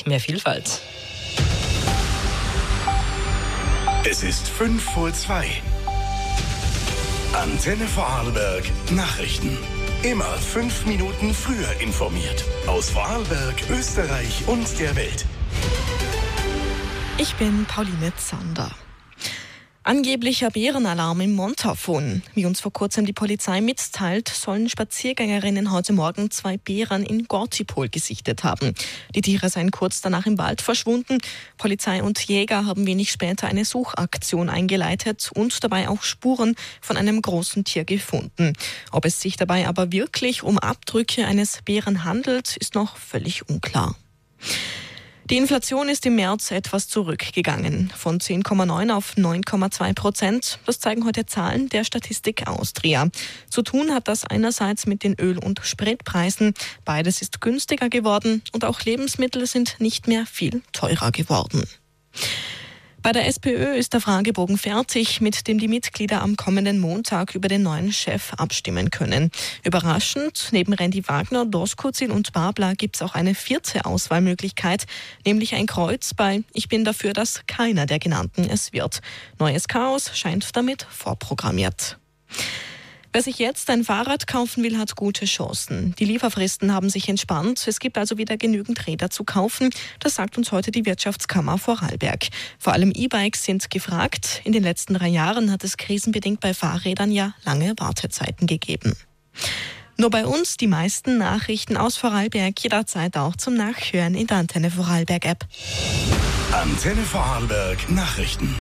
endlich mehr Vielfalt. Es ist 5:05. Antenne Vorarlberg Nachrichten. Immer 5 Minuten früher informiert. Aus Vorarlberg, Österreich und der Welt. Ich bin Pauline Zander. Angeblicher Bärenalarm im Montafon. Wie uns vor kurzem die Polizei mitteilt, sollen Spaziergängerinnen heute Morgen 2 Bären in Gortipol gesichtet haben. Die Tiere seien kurz danach im Wald verschwunden. Polizei und Jäger haben wenig später eine Suchaktion eingeleitet und dabei auch Spuren von einem großen Tier gefunden. Ob es sich dabei aber wirklich um Abdrücke eines Bären handelt, ist noch völlig unklar. Die Inflation ist im März etwas zurückgegangen, von 10,9 auf 9,2%. Das zeigen heute Zahlen der Statistik Austria. Zu tun hat das einerseits mit den Öl- und Spritpreisen. Beides ist günstiger geworden und auch Lebensmittel sind nicht mehr viel teurer geworden. Bei der SPÖ ist der Fragebogen fertig, mit dem die Mitglieder am kommenden Montag über den neuen Chef abstimmen können. Überraschend, neben Randy Wagner, Doskozil und Babler gibt es auch eine 4. Auswahlmöglichkeit, nämlich ein Kreuz bei "Ich bin dafür, dass keiner der genannten es wird". Neues Chaos scheint damit vorprogrammiert. Wer sich jetzt ein Fahrrad kaufen will, hat gute Chancen. Die Lieferfristen haben sich entspannt. Es gibt also wieder genügend Räder zu kaufen. Das sagt uns heute die Wirtschaftskammer Vorarlberg. Vor allem E-Bikes sind gefragt. In den letzten 3 Jahren hat es krisenbedingt bei Fahrrädern ja lange Wartezeiten gegeben. Nur bei uns die meisten Nachrichten aus Vorarlberg jederzeit auch zum Nachhören in der Antenne Vorarlberg App. Antenne Vorarlberg Nachrichten.